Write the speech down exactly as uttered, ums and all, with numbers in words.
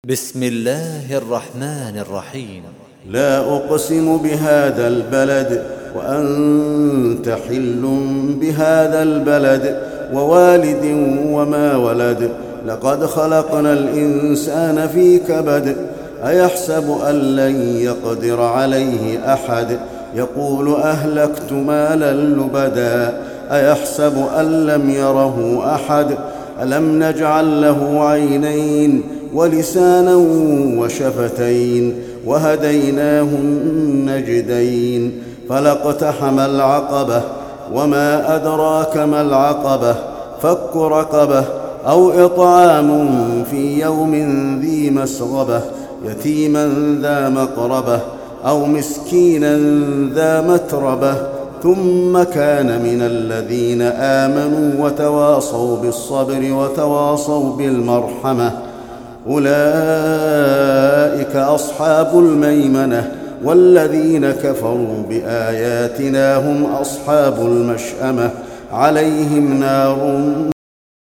بسم الله الرحمن الرحيم. لا أقسم بهذا البلد وأنت حل بهذا البلد ووالد وما ولد. لقد خلقنا الإنسان في كبد. أيحسب أن لن يقدر عليه أحد. يقول أهلكت مالا لبدا. أيحسب أن لم يره أحد. ألم نجعل له عينين ولسانا وشفتين وهديناه النجدين. فلاقتحم العقبة وما أدراك ما العقبة. فك رقبة أو إطعام في يوم ذي مسغبة. يتيما ذا مقربة أو مسكينا ذا متربة. ثم كان من الذين آمنوا وتواصوا بالصبر وتواصوا بالمرحمة. أولئك أصحاب الميمنة. والذين كفروا بآياتنا هم أصحاب المشأمة. عليهم نار